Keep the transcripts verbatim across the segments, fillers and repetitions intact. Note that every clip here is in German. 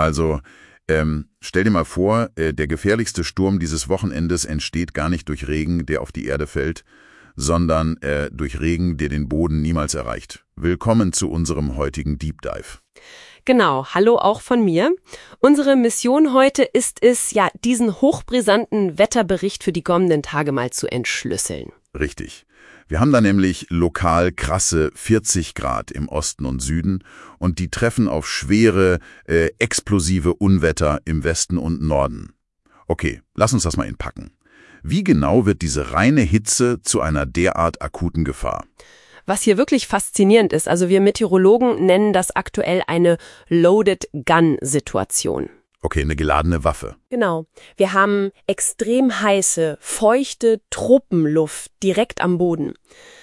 Also, ähm, stell dir mal vor, äh, der gefährlichste Sturm dieses Wochenendes entsteht gar nicht durch Regen, der auf die Erde fällt, sondern äh, durch Regen, der den Boden niemals erreicht. Willkommen zu unserem heutigen Deep Dive. Genau, hallo auch von mir. Unsere Mission heute ist es, ja, diesen hochbrisanten Wetterbericht für die kommenden Tage mal zu entschlüsseln. Richtig. Wir haben da nämlich lokal krasse vierzig Grad im Osten und Süden und die treffen auf schwere, äh, explosive Unwetter im Westen und Norden. Okay, lass uns das mal inpacken. Wie genau wird diese reine Hitze zu einer derart akuten Gefahr? Was hier wirklich faszinierend ist, also wir Meteorologen nennen das aktuell eine Loaded-Gun-Situation. Okay, eine geladene Waffe. Genau. Wir haben extrem heiße, feuchte Tropenluft direkt am Boden.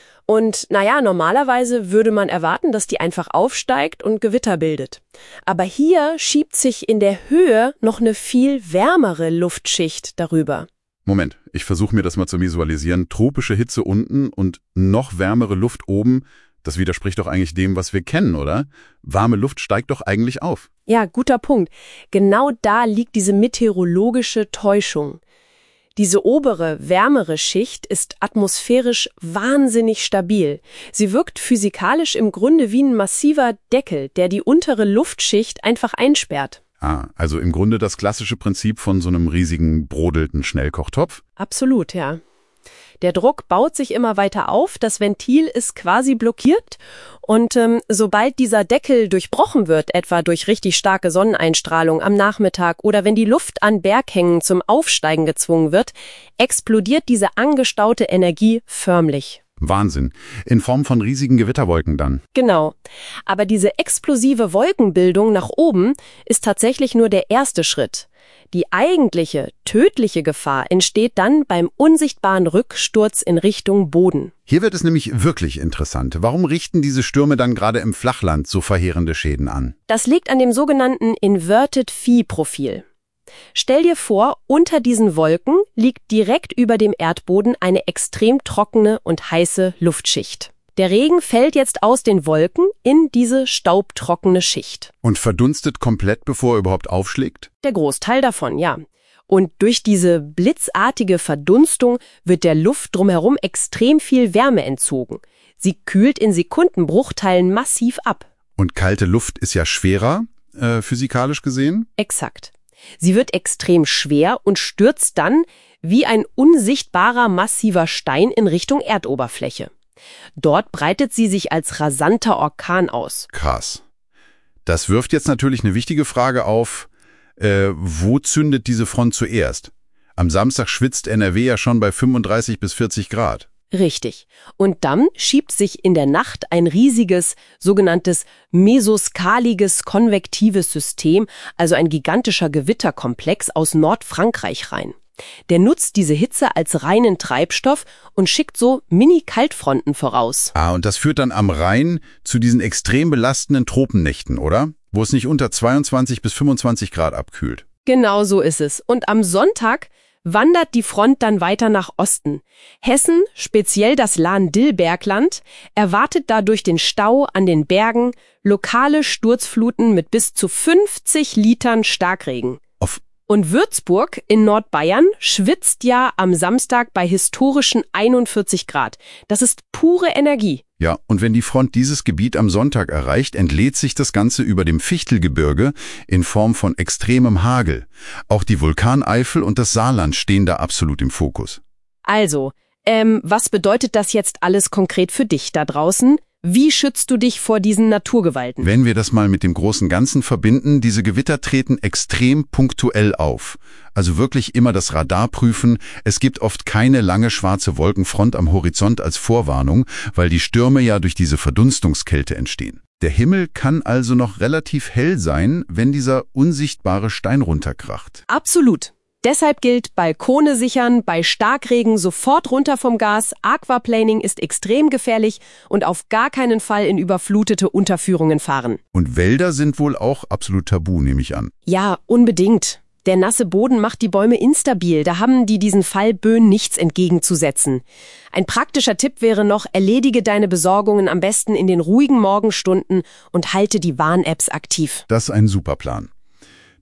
Und naja, normalerweise würde man erwarten, dass die einfach aufsteigt und Gewitter bildet. Aber hier schiebt sich in der Höhe noch eine viel wärmere Luftschicht darüber. Moment, ich versuche mir das mal zu visualisieren. Tropische Hitze unten und noch wärmere Luft oben. Das widerspricht doch eigentlich dem, was wir kennen, oder? Warme Luft steigt doch eigentlich auf. Ja, guter Punkt. Genau da liegt diese meteorologische Täuschung. Diese obere, wärmere Schicht ist atmosphärisch wahnsinnig stabil. Sie wirkt physikalisch im Grunde wie ein massiver Deckel, der die untere Luftschicht einfach einsperrt. Ah, also im Grunde das klassische Prinzip von so einem riesigen, brodelnden Schnellkochtopf? Absolut, ja. Der Druck baut sich immer weiter auf, das Ventil ist quasi blockiert und ähm, sobald dieser Deckel durchbrochen wird, etwa durch richtig starke Sonneneinstrahlung am Nachmittag oder wenn die Luft an Berghängen zum Aufsteigen gezwungen wird, explodiert diese angestaute Energie förmlich. Wahnsinn. In Form von riesigen Gewitterwolken dann. Genau. Aber diese explosive Wolkenbildung nach oben ist tatsächlich nur der erste Schritt. Die eigentliche, tödliche Gefahr entsteht dann beim unsichtbaren Rücksturz in Richtung Boden. Hier wird es nämlich wirklich interessant. Warum richten diese Stürme dann gerade im Flachland so verheerende Schäden an? Das liegt an dem sogenannten Inverted Phi-Profil. Stell dir vor, unter diesen Wolken liegt direkt über dem Erdboden eine extrem trockene und heiße Luftschicht. Der Regen fällt jetzt aus den Wolken in diese staubtrockene Schicht. Und verdunstet komplett, bevor er überhaupt aufschlägt? Der Großteil davon, ja. Und durch diese blitzartige Verdunstung wird der Luft drumherum extrem viel Wärme entzogen. Sie kühlt in Sekundenbruchteilen massiv ab. Und kalte Luft ist ja schwerer, äh, physikalisch gesehen? Exakt. Sie wird extrem schwer und stürzt dann wie ein unsichtbarer massiver Stein in Richtung Erdoberfläche. Dort breitet sie sich als rasanter Orkan aus. Krass. Das wirft jetzt natürlich eine wichtige Frage auf, äh, wo zündet diese Front zuerst? Am Samstag schwitzt N R W ja schon bei fünfunddreißig bis vierzig Grad. Richtig. Und dann schiebt sich in der Nacht ein riesiges, sogenanntes mesoskaliges konvektives System, also ein gigantischer Gewitterkomplex aus Nordfrankreich rein. Der nutzt diese Hitze als reinen Treibstoff und schickt so Mini-Kaltfronten voraus. Ah, und das führt dann am Rhein zu diesen extrem belastenden Tropennächten, oder? Wo es nicht unter zweiundzwanzig bis fünfundzwanzig Grad abkühlt. Genau so ist es. Und am Sonntag wandert die Front dann weiter nach Osten. Hessen, speziell das Lahn-Dill-Bergland, erwartet dadurch den Stau an den Bergen, lokale Sturzfluten mit bis zu fünfzig Litern Starkregen. Auf Und Würzburg in Nordbayern schwitzt ja am Samstag bei historischen einundvierzig Grad. Das ist pure Energie. Ja, und wenn die Front dieses Gebiet am Sonntag erreicht, entlädt sich das Ganze über dem Fichtelgebirge in Form von extremem Hagel. Auch die Vulkaneifel und das Saarland stehen da absolut im Fokus. Also, ähm, was bedeutet das jetzt alles konkret für dich da draußen? Wie schützt du dich vor diesen Naturgewalten? Wenn wir das mal mit dem großen Ganzen verbinden, diese Gewitter treten extrem punktuell auf. Also wirklich immer das Radar prüfen. Es gibt oft keine lange schwarze Wolkenfront am Horizont als Vorwarnung, weil die Stürme ja durch diese Verdunstungskälte entstehen. Der Himmel kann also noch relativ hell sein, wenn dieser unsichtbare Stein runterkracht. Absolut. Deshalb gilt Balkone sichern, bei Starkregen sofort runter vom Gas, Aquaplaning ist extrem gefährlich und auf gar keinen Fall in überflutete Unterführungen fahren. Und Wälder sind wohl auch absolut tabu, nehme ich an. Ja, unbedingt. Der nasse Boden macht die Bäume instabil, da haben die diesen Fallböen nichts entgegenzusetzen. Ein praktischer Tipp wäre noch, erledige deine Besorgungen am besten in den ruhigen Morgenstunden und halte die Warn-Apps aktiv. Das ist ein super Plan.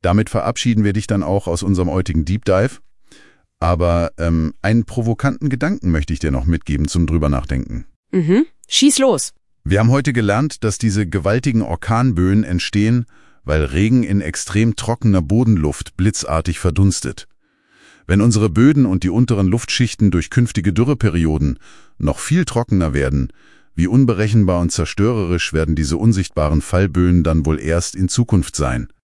Damit verabschieden wir dich dann auch aus unserem heutigen Deep Dive. Aber ähm, einen provokanten Gedanken möchte ich dir noch mitgeben zum drüber nachdenken. Mhm. Schieß los. Wir haben heute gelernt, dass diese gewaltigen Orkanböen entstehen, weil Regen in extrem trockener Bodenluft blitzartig verdunstet. Wenn unsere Böden und die unteren Luftschichten durch künftige Dürreperioden noch viel trockener werden, wie unberechenbar und zerstörerisch werden diese unsichtbaren Fallböen dann wohl erst in Zukunft sein.